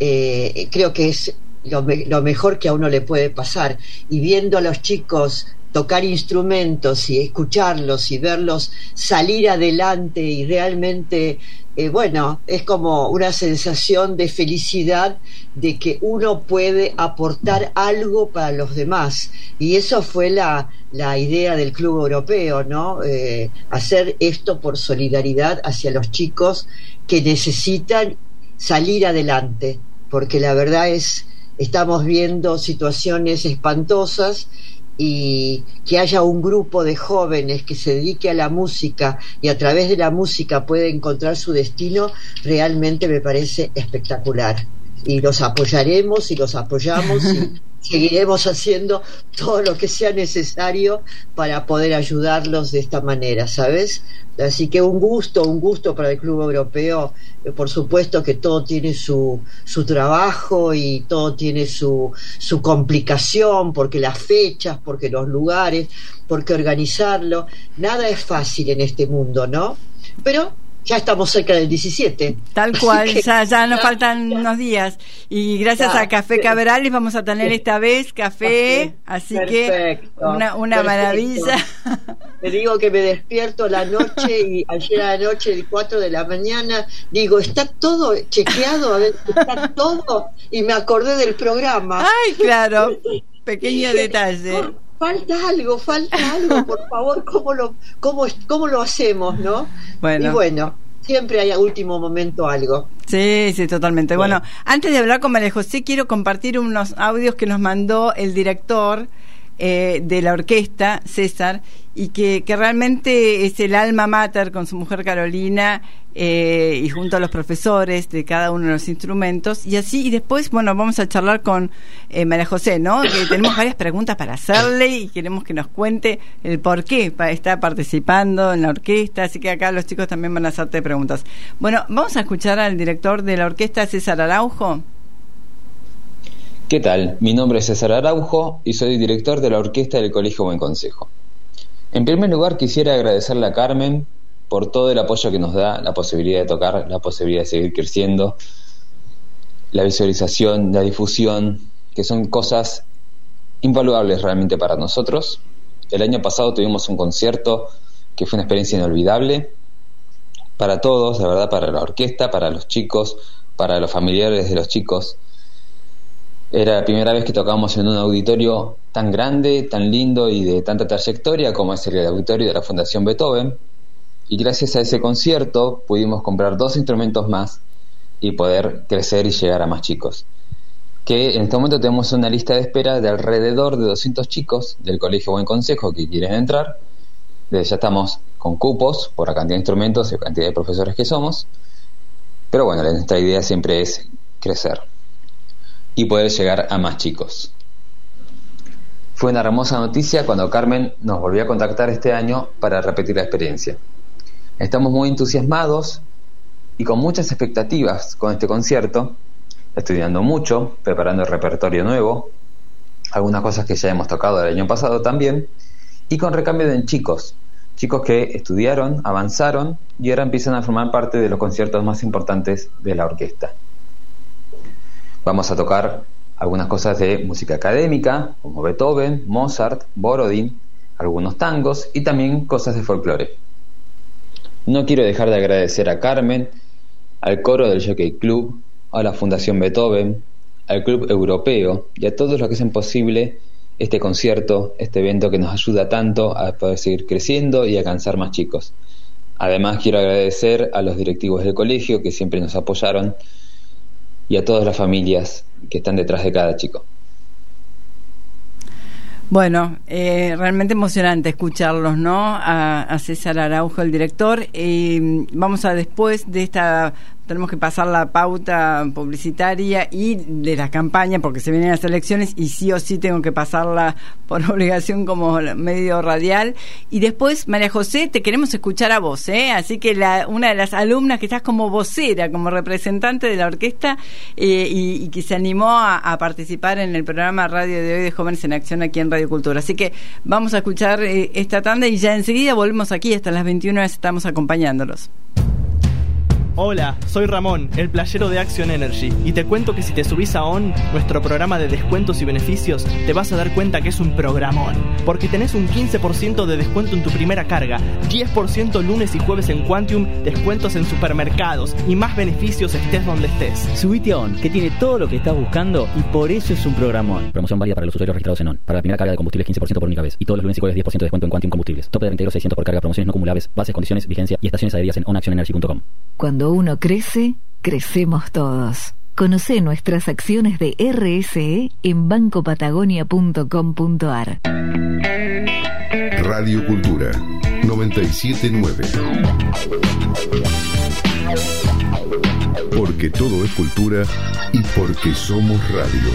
creo que es lo mejor que a uno le puede pasar. Y viendo a los chicos tocar instrumentos y escucharlos y verlos salir adelante, y realmente bueno, es como una sensación de felicidad de que uno puede aportar algo para los demás, y eso fue la idea del Club Europeo, ¿no? Hacer esto por solidaridad hacia los chicos que necesitan salir adelante, porque la verdad estamos viendo situaciones espantosas, y que haya un grupo de jóvenes que se dedique a la música y a través de la música puede encontrar su destino, realmente me parece espectacular, y los apoyaremos y los apoyamos y seguiremos haciendo todo lo que sea necesario para poder ayudarlos de esta manera, ¿sabes? Así que un gusto para el Club Europeo. Por supuesto que todo tiene su trabajo y todo tiene su complicación, porque las fechas, porque los lugares, porque organizarlo, nada es fácil en este mundo, ¿no? Pero ya estamos cerca del 17. Tal cual, ya nos faltan unos días. Y gracias a Café Cabrales vamos a tener esta vez café, así perfecto, que una maravilla. Te digo que me despierto la noche y ayer a la noche, 4 de la mañana, digo, está todo chequeado, a ver, está todo, y me acordé del programa. Ay, claro, pequeño detalle. Falta algo, por favor, ¿cómo lo hacemos, no? Bueno. Y bueno, siempre hay a último momento algo. Sí, totalmente. Bueno, antes de hablar con María José, quiero compartir unos audios que nos mandó el director de la orquesta, César, y que realmente es el alma mater con su mujer Carolina, y junto a los profesores de cada uno de los instrumentos, y así, y después, bueno, vamos a charlar con María José, ¿no? Que tenemos varias preguntas para hacerle y queremos que nos cuente el por qué está participando en la orquesta, así que acá los chicos también van a hacerte preguntas. Bueno, vamos a escuchar al director de la orquesta, César Araujo. ¿Qué tal? Mi nombre es César Araujo y soy director de la orquesta del Colegio Buen Consejo. En primer lugar, quisiera agradecerle a Carmen por todo el apoyo que nos da, la posibilidad de tocar, la posibilidad de seguir creciendo, la visualización, la difusión, que son cosas invaluables realmente para nosotros. El año pasado tuvimos un concierto que fue una experiencia inolvidable para todos, la verdad, para la orquesta, para los chicos, para los familiares de los chicos. Era la primera vez que tocábamos en un auditorio tan grande, tan lindo y de tanta trayectoria como es el auditorio de la Fundación Beethoven, y gracias a ese concierto pudimos comprar 2 instrumentos más y poder crecer y llegar a más chicos. Que en este momento tenemos una lista de espera de alrededor de 200 chicos del Colegio Buen Consejo que quieren entrar. Ya estamos con cupos por la cantidad de instrumentos y la cantidad de profesores que somos, pero bueno, nuestra idea siempre es crecer y poder llegar a más chicos. Fue una hermosa noticia cuando Carmen nos volvió a contactar este año para repetir la experiencia. Estamos muy entusiasmados y con muchas expectativas con este concierto, estudiando mucho, preparando el repertorio nuevo, algunas cosas que ya hemos tocado el año pasado también, y con recambio de chicos que estudiaron, avanzaron y ahora empiezan a formar parte de los conciertos más importantes de la orquesta. Vamos a tocar algunas cosas de música académica, como Beethoven, Mozart, Borodin, algunos tangos y también cosas de folclore. No quiero dejar de agradecer a Carmen, al coro del Jockey Club, a la Fundación Beethoven, al Club Europeo y a todos los que hacen posible este concierto, este evento que nos ayuda tanto a poder seguir creciendo y alcanzar más chicos. Además, quiero agradecer a los directivos del colegio que siempre nos apoyaron y a todas las familias que están detrás de cada chico. Bueno, realmente emocionante escucharlos, ¿no? A César Araujo, el director. Vamos a, después de esta, tenemos que pasar la pauta publicitaria y de la campaña, porque se vienen las elecciones y sí o sí tengo que pasarla por obligación como medio radial. Y después, María José, te queremos escuchar a vos, ¿eh? Así que una de las alumnas que estás como vocera, como representante de la orquesta y que se animó a participar en el programa Radio de Hoy de Jóvenes en Acción aquí en Radio Cultura. Así que vamos a escuchar esta tanda y ya enseguida volvemos aquí. Hasta las 21 horas estamos acompañándolos. Hola, soy Ramón, el playero de Action Energy, y te cuento que si te subís a ON, nuestro programa de descuentos y beneficios, te vas a dar cuenta que es un programón, porque tenés un 15% de descuento en tu primera carga, 10% lunes y jueves en Quantium, descuentos en supermercados y más beneficios estés donde estés. Subite a ON, que tiene todo lo que estás buscando y por eso es un programón. Promoción válida para los usuarios registrados en ON. Para la primera carga de combustibles 15% por única vez, y todos los lunes y jueves 10% de descuento en Quantium Combustibles. Tope de reintegro 600 por carga, promociones no acumulables, bases, condiciones, vigencia y estaciones adheridas en onactionenergy.com. Cuando uno crece, crecemos todos. Conoce nuestras acciones de RSE en bancopatagonia.com.ar. Radio Cultura 979. Porque todo es cultura y porque somos radio.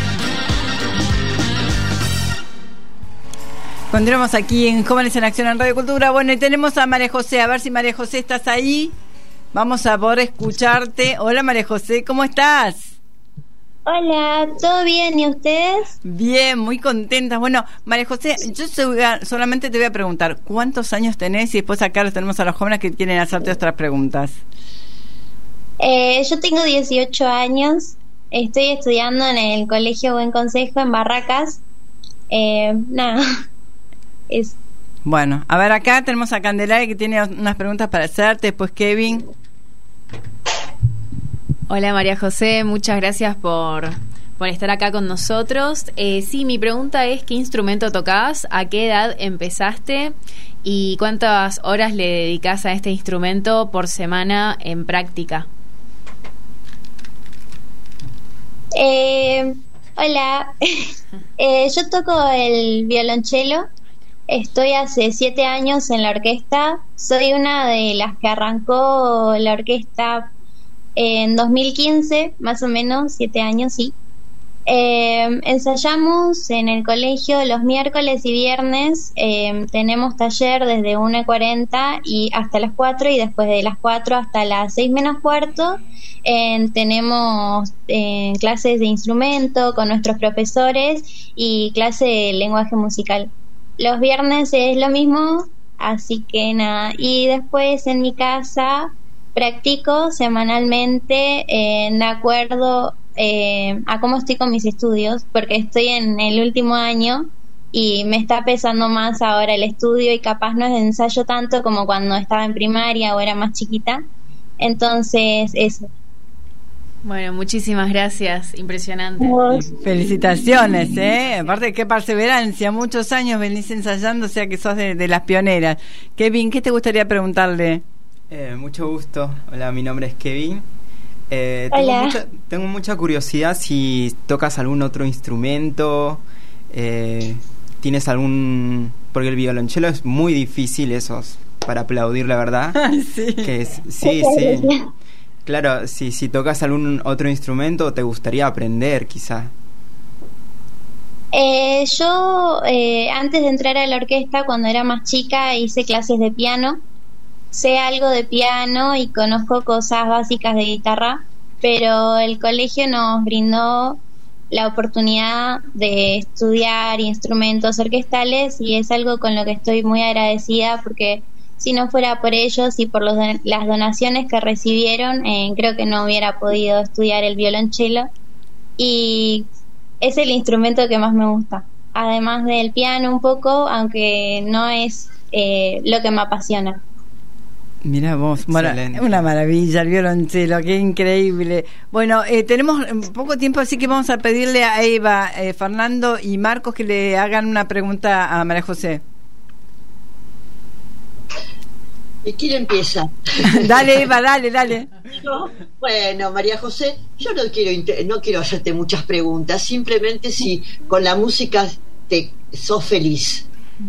Continuamos aquí en Jóvenes en Acción en Radio Cultura. Bueno, y tenemos a María José. A ver si María José estás ahí. Vamos a poder escucharte. Hola María José, ¿cómo estás? Hola, ¿todo bien? ¿Y ustedes? Bien, muy contentas. Bueno, María José, yo solamente te voy a preguntar, ¿cuántos años tenés? Y después acá los tenemos a los jóvenes que quieren hacerte otras preguntas. Yo tengo 18 años, estoy estudiando en el Colegio Buen Consejo en Barracas. Nada, es... Bueno, a ver, acá tenemos a Candelaria que tiene unas preguntas para hacerte, después Kevin. Hola María José, muchas gracias por estar acá con nosotros. Sí, mi pregunta es, ¿qué instrumento tocás? ¿A qué edad empezaste? ¿Y cuántas horas le dedicás a este instrumento por semana en práctica? Hola, yo toco el violonchelo. Estoy hace 7 años en la orquesta. Soy una de las que arrancó la orquesta en 2015, más o menos, 7 años, sí. Ensayamos en el colegio los miércoles y viernes. Tenemos taller desde 1:40 y hasta las 4, y después de las 4 hasta las 6 menos cuarto tenemos clases de instrumento con nuestros profesores y clase de lenguaje musical. los viernes es lo mismo, así que nada. Y después en mi casa practico semanalmente de acuerdo a cómo estoy con mis estudios, porque estoy en el último año y me está pesando más ahora el estudio y capaz no ensayo tanto como cuando estaba en primaria o era más chiquita. Entonces, eso. Bueno, muchísimas gracias, impresionante. Felicitaciones, aparte qué perseverancia, muchos años venís ensayando, o sea que sos de las pioneras. Kevin, ¿qué te gustaría preguntarle? Mucho gusto, hola, mi nombre es Kevin. Hola. Tengo mucha curiosidad si tocas algún otro instrumento, tienes algún... Porque el violonchelo es muy difícil, eso es para aplaudir, la verdad. Sí. Sí. Claro, si tocas algún otro instrumento, ¿te gustaría aprender, quizá? Yo, antes de entrar a la orquesta, cuando era más chica, hice clases de piano. Sé algo de piano y conozco cosas básicas de guitarra, pero el colegio nos brindó la oportunidad de estudiar instrumentos orquestales y es algo con lo que estoy muy agradecida, porque si no fuera por ellos y por las donaciones que recibieron, creo que no hubiera podido estudiar el violonchelo, y es el instrumento que más me gusta, además del piano un poco, aunque no es lo que me apasiona. Mira vos, una maravilla el violonchelo, qué increíble. Bueno, tenemos poco tiempo, así que vamos a pedirle a Eva, Fernando y Marcos que le hagan una pregunta a María José. ¿Y quién empieza? Dale, Eva, dale. Bueno, María José, yo no quiero hacerte muchas preguntas, simplemente si con la música sos feliz.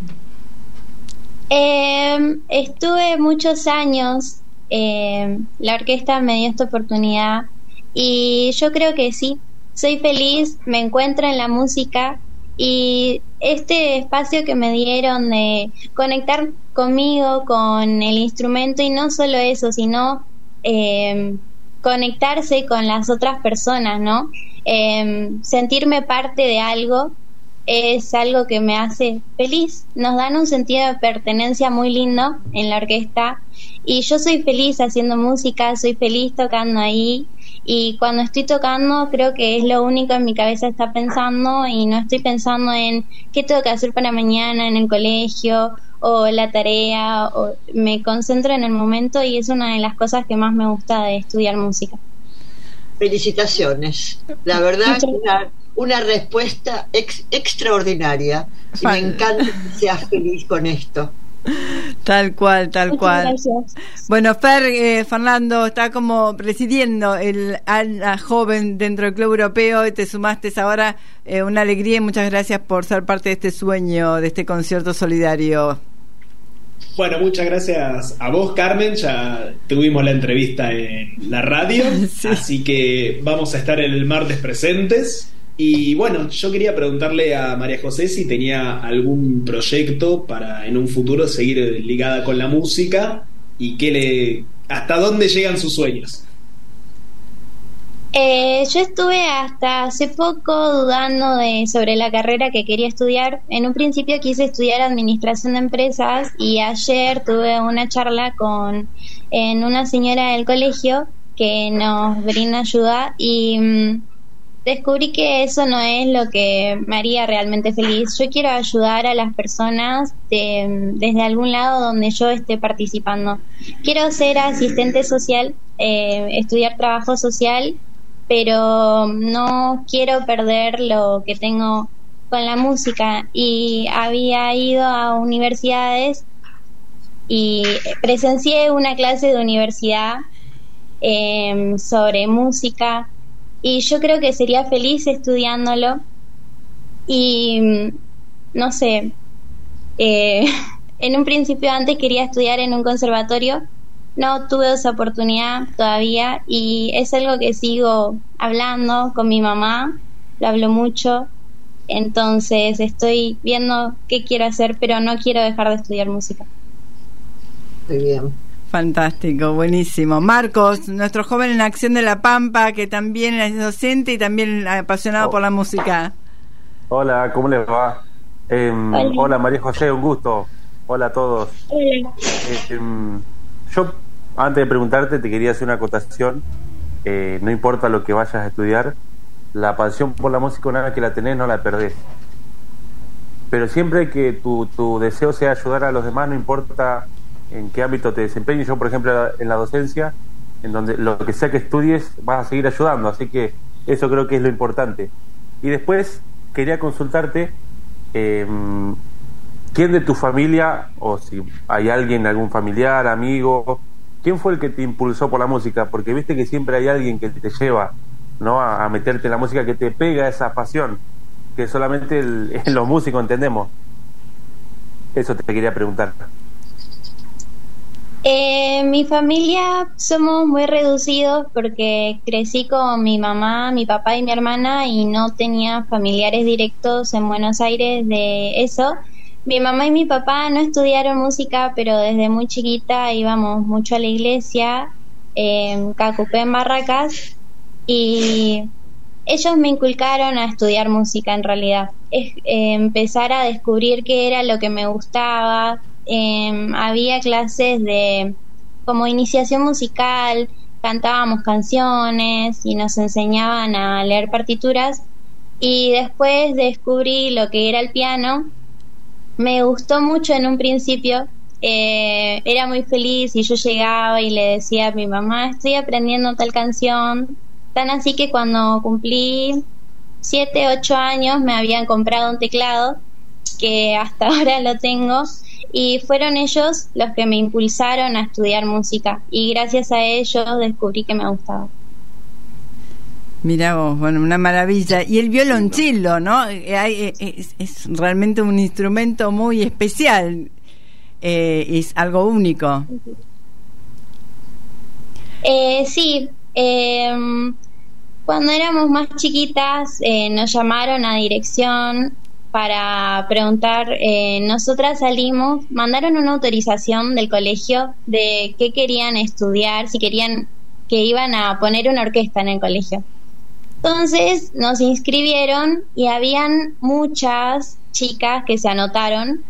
Estuve muchos años, la orquesta me dio esta oportunidad y yo creo que sí, soy feliz, me encuentro en la música, y este espacio que me dieron de conectar conmigo, con el instrumento, y no solo eso, sino conectarse con las otras personas, ¿no? Sentirme parte de algo es algo que me hace feliz. Nos dan un sentido de pertenencia muy lindo en la orquesta y yo soy feliz haciendo música, soy feliz tocando ahí, y cuando estoy tocando creo que es lo único en mi cabeza está pensando, y no estoy pensando en qué tengo que hacer para mañana en el colegio o la tarea, o me concentro en el momento, y es una de las cosas que más me gusta de estudiar música. Felicitaciones, la verdad, una respuesta extraordinaria, y me encanta que seas feliz con esto. Tal cual. Gracias. Bueno, Fernando está como presidiendo el ala joven dentro del Club Europeo, y te sumaste ahora, una alegría, y muchas gracias por ser parte de este sueño, de este concierto solidario. Bueno, muchas gracias a vos, Carmen. Ya tuvimos la entrevista en la radio, sí. Así que vamos a estar el martes presentes. Y bueno, yo quería preguntarle a María José si tenía algún proyecto para en un futuro seguir ligada con la música, y hasta dónde llegan sus sueños. Yo estuve hasta hace poco dudando sobre la carrera que quería estudiar. En un principio quise estudiar administración de empresas, y ayer tuve una charla con una señora del colegio que nos brinda ayuda, y descubrí que eso no es lo que me haría realmente feliz. Yo quiero ayudar a las personas desde algún lado donde yo esté participando. Quiero ser asistente social, estudiar trabajo social, pero no quiero perder lo que tengo con la música. Y había ido a universidades y presencié una clase de universidad sobre música, y yo creo que sería feliz estudiándolo. Y no sé, en un principio antes quería estudiar en un conservatorio, no tuve esa oportunidad todavía, y es algo que sigo hablando con mi mamá, lo hablo mucho, entonces estoy viendo qué quiero hacer, pero no quiero dejar de estudiar música. Muy bien. Fantástico, buenísimo. Marcos, nuestro joven en acción de La Pampa, que también es docente y también apasionado por la música. Hola, ¿cómo les va? Hola María José, un gusto. Hola a todos. Hola. Yo, antes de preguntarte, te quería hacer una acotación. No importa lo que vayas a estudiar, la pasión por la música, una vez que la tenés, no la perdés. Pero siempre que tu deseo sea ayudar a los demás, no importa en qué ámbito te desempeñes. Yo, por ejemplo, en la docencia, en donde lo que sea que estudies, vas a seguir ayudando. Así que eso creo que es lo importante. Y después quería consultarte, ¿quién de tu familia, o si hay alguien, algún familiar, amigo, quién fue el que te impulsó por la música? Porque viste que siempre hay alguien que te lleva, ¿no?, a meterte en la música, que te pega esa pasión que solamente los músicos entendemos. Eso te quería preguntar. Mi familia somos muy reducidos porque crecí con mi mamá, mi papá y mi hermana y no tenía familiares directos en Buenos Aires de eso. Mi mamá y mi papá no estudiaron música, pero desde muy chiquita íbamos mucho a la iglesia, en Cacupé, en Barracas, y ellos me inculcaron a estudiar música en realidad. Empezar a descubrir qué era lo que me gustaba. Había clases de como iniciación musical, cantábamos canciones y nos enseñaban a leer partituras, y después descubrí lo que era el piano. Me gustó mucho en un principio, era muy feliz y yo llegaba y le decía a mi mamá, estoy aprendiendo tal canción, tan así que cuando cumplí 7, 8 años me habían comprado un teclado que hasta ahora lo tengo, y fueron ellos los que me impulsaron a estudiar música y gracias a ellos descubrí que me gustaba. Mirá vos, bueno, una maravilla. Y el violonchelo, ¿no? Es realmente un instrumento muy especial, es algo único. Sí, cuando éramos más chiquitas nos llamaron a dirección para preguntar, nosotras salimos, mandaron una autorización del colegio de qué querían estudiar, si querían que iban a poner una orquesta en el colegio. Entonces nos inscribieron y habían muchas chicas que se anotaron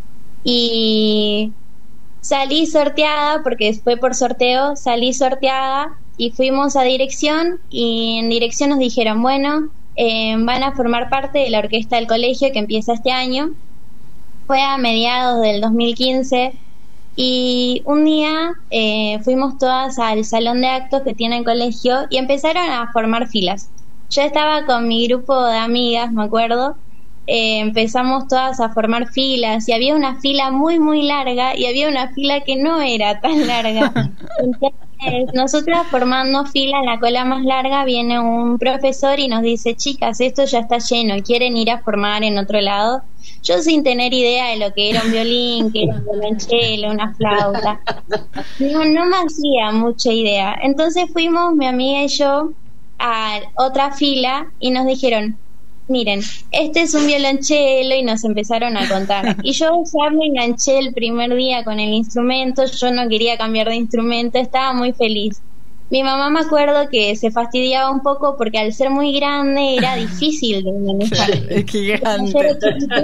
y salí sorteada, porque fue por sorteo, salí sorteada y fuimos a dirección, y en dirección nos dijeron, bueno, van a formar parte de la orquesta del colegio que empieza este año. Fue a mediados del 2015 y un día fuimos todas al salón de actos que tiene el colegio y empezaron a formar filas. Yo estaba con mi grupo de amigas, me acuerdo, empezamos todas a formar filas y había una fila muy muy larga y había una fila que no era tan larga. Entonces, nosotras formando fila en la cola más larga, viene un profesor y nos dice, chicas, esto ya está lleno, ¿quieren ir a formar en otro lado? Yo sin tener idea de lo que era un violín, que era un violonchelo, una flauta, no me hacía mucha idea. Entonces fuimos mi amiga y yo a otra fila y nos dijeron, miren, este es un violonchelo, y nos empezaron a contar. Y yo ya me enganché el primer día con el instrumento, yo no quería cambiar de instrumento, estaba muy feliz. Mi mamá, me acuerdo que se fastidiaba un poco porque al ser muy grande era difícil de manejar. Es gigante.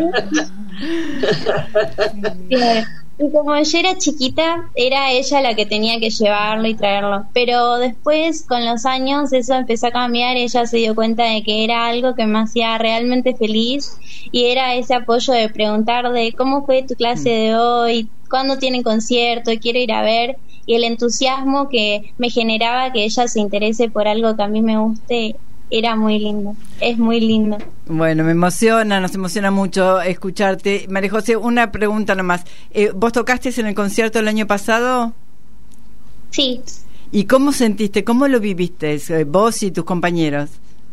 Y como yo era chiquita, era ella la que tenía que llevarlo y traerlo. Pero después, con los años, eso empezó a cambiar. Ella se dio cuenta de que era algo que me hacía realmente feliz. Y era ese apoyo de preguntar de cómo fue tu clase de hoy, cuándo tienen concierto, quiero ir a ver. Y el entusiasmo que me generaba que ella se interese por algo que a mí me guste, era muy lindo, es muy lindo. Bueno, nos emociona mucho escucharte. María José, una pregunta nomás. ¿Vos tocaste en el concierto el año pasado? Sí. ¿Y cómo sentiste, cómo lo viviste, vos y tus compañeros?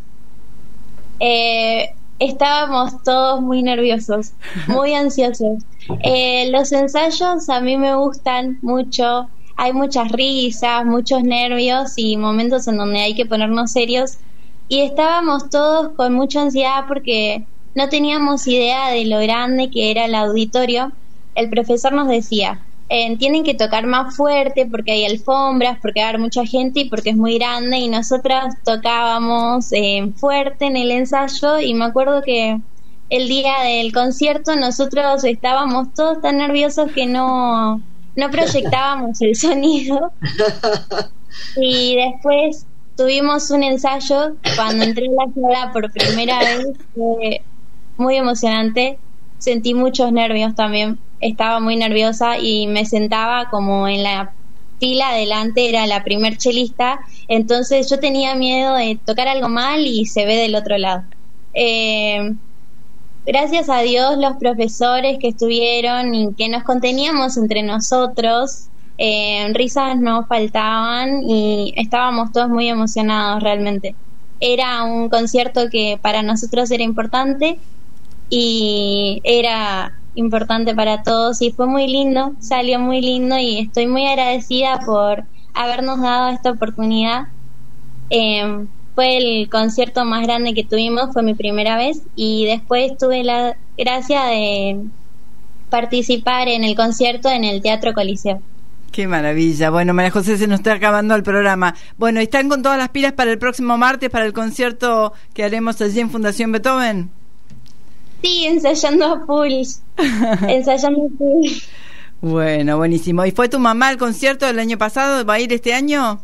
Estábamos todos muy nerviosos, muy ansiosos. Los ensayos a mí me gustan mucho. Hay muchas risas, muchos nervios y momentos en donde hay que ponernos serios. Y estábamos todos con mucha ansiedad porque no teníamos idea de lo grande que era el auditorio. El profesor nos decía, tienen que tocar más fuerte porque hay alfombras, porque va a haber mucha gente y porque es muy grande. Y nosotras tocábamos fuerte en el ensayo y me acuerdo que el día del concierto nosotros estábamos todos tan nerviosos que no proyectábamos el sonido. Y después tuvimos un ensayo cuando entré en la sala por primera vez. Fue muy emocionante, sentí muchos nervios también, estaba muy nerviosa y me sentaba como en la fila adelante, era la primer chelista, entonces yo tenía miedo de tocar algo mal y se ve del otro lado. Gracias a Dios los profesores que estuvieron y que nos conteníamos entre nosotros, risas no faltaban y estábamos todos muy emocionados realmente. Era un concierto que para nosotros era importante y era importante para todos y fue muy lindo, salió muy lindo y estoy muy agradecida por habernos dado esta oportunidad. Fue el concierto más grande que tuvimos, fue mi primera vez y después tuve la gracia de participar en el concierto en el Teatro Coliseo. Qué maravilla. Bueno, María José, se nos está acabando el programa. Bueno, ¿están con todas las pilas para el próximo martes, para el concierto que haremos allí en Fundación Beethoven? Sí, ensayando a full. Ensayando a full. Bueno, buenísimo. ¿Y fue tu mamá al concierto del año pasado? ¿Va a ir este año?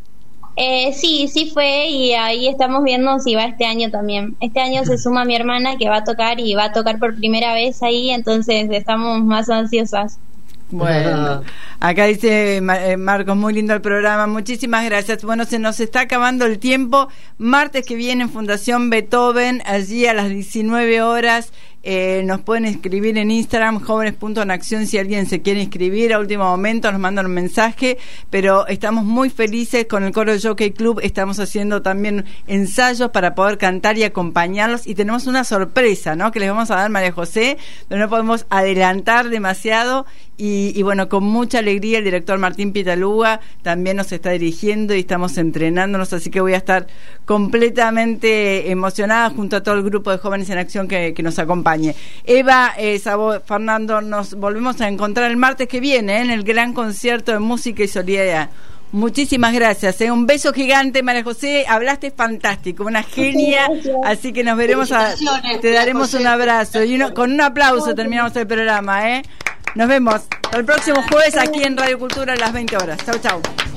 Sí fue y ahí estamos viendo si va este año también. Este año se suma mi hermana que va a tocar y va a tocar por primera vez ahí, entonces estamos más ansiosas. Bueno, acá dice Marcos, muy lindo el programa, muchísimas gracias. Bueno, se nos está acabando el tiempo. Martes que viene en Fundación Beethoven, allí a las 19 horas. Nos pueden escribir en Instagram, jóvenes.enacción, si alguien se quiere inscribir a último momento, nos mandan un mensaje, pero estamos muy felices con el coro de Jockey Club, estamos haciendo también ensayos para poder cantar y acompañarlos, y tenemos una sorpresa, ¿no?, que les vamos a dar, María José, pero no podemos adelantar demasiado, y bueno, con mucha alegría el director Martín Pietaluga también nos está dirigiendo y estamos entrenándonos, así que voy a estar completamente emocionada junto a todo el grupo de Jóvenes en Acción que nos acompaña. Eva, Sabo, Fernando, nos volvemos a encontrar el martes que viene en el gran concierto de música y solidaridad. Muchísimas gracias, un beso gigante, María José, hablaste fantástico, una genia, así que nos veremos, te daremos un abrazo y con un aplauso terminamos el programa, Nos vemos el próximo jueves aquí en Radio Cultura a las 20 horas. Chau, chau.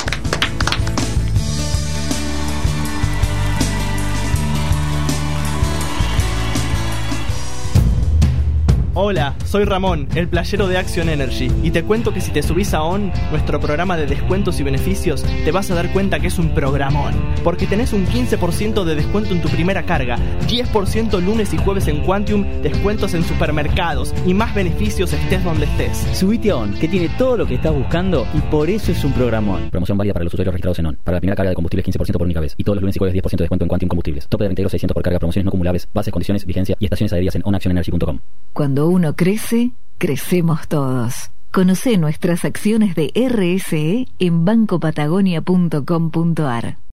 Hola, soy Ramón, el playero de Action Energy, y te cuento que si te subís a ON, nuestro programa de descuentos y beneficios, te vas a dar cuenta que es un programón, porque tenés un 15% de descuento en tu primera carga, 10% lunes y jueves en Quantium, descuentos en supermercados y más beneficios estés donde estés. Subite a ON, que tiene todo lo que estás buscando y por eso es un programón. Promoción válida para los usuarios registrados en ON. Para la primera carga de combustibles 15% por única vez y todos los lunes y jueves 10% de descuento en Quantium Combustibles. Tope de reintegro 600 por carga, promociones no acumulables, bases, condiciones, vigencia y estaciones adheridas en onactionenergy.com. Cuando uno crece, crecemos todos. Conoce nuestras acciones de RSE en bancopatagonia.com.ar.